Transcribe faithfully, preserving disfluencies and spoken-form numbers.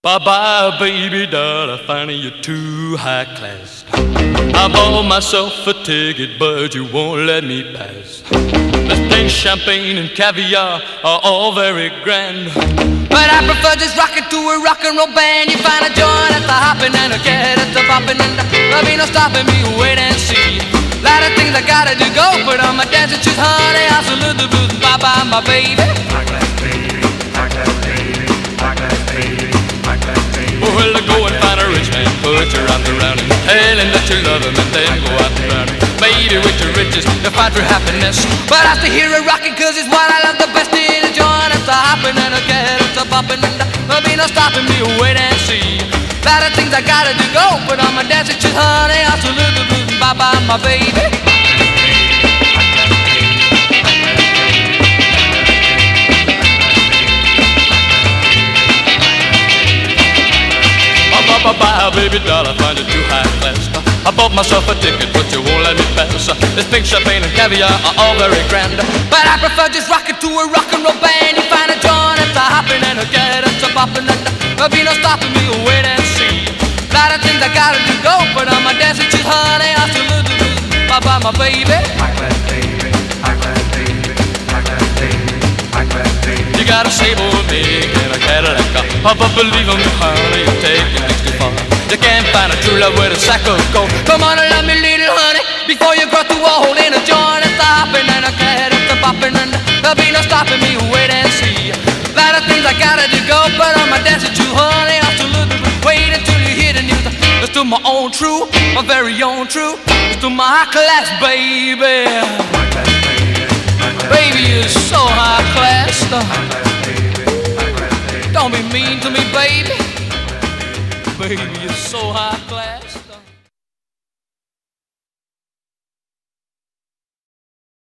Bye-bye, baby doll, I find you're too high class. I bought myself a ticket, but you won't let me pass. This plain champagne and caviar are all very grand, but I prefer just rockin' to a rock and roll band. You find a joint at the hoppin' and a cat at the boppin', and there'll be no stopping me, wait and see. Lot of things I gotta do, go put on my dancing shoes, honey. I salute the blues, bye-bye, my baby. Rock that baby, rock that baby, rock that baby, rock that baby. Well, go and find a rich man, put your arms around him, tell him that you love him, and then go out and drown him. Baby, with your riches, you'll find true happiness. But I still hear it rockin', cause it's what I love the best. In a joint at the hoppin' and a cat at the boppin', and there'll be no stopping me, wait and see. Lot of things I gotta do, go put on my dancing shoes, honey. I salute the blues, bye-bye, my baby. Bye-bye, baby doll, I find you too high class. I bought myself a ticket, but you won't let me pass. This pink champagne and caviar are all very grand, but I prefer just rockin' to a rock and roll band. You find a joint at the hoppin' and a cat at the boppin', and there'll be no stopping me, wait and see. Lot of things I gotta do, go put on my dancing shoes, honey. I salute the blues, bye-bye, my baby. Rock that baby, rock that baby, rock that baby, rock that baby. You got a sable big and a Cadillac, oh, but believe me, honey, you're taking things too far. You can't find a true love with a sack of gold. Come on and love me, little honey, before you grow through a hole in a joint at the hoppin' and a cat at the boppin', and there'll be no stopping me, wait and see. Lot of things I gotta do, go put on my dancing shoes, honey. I salute the blues, wait until you hear the news. It's to my own true, my very own true. It's to my high class, baby. Baby, you're so high class. Don't be mean to me, baby. Baby, you're so high class.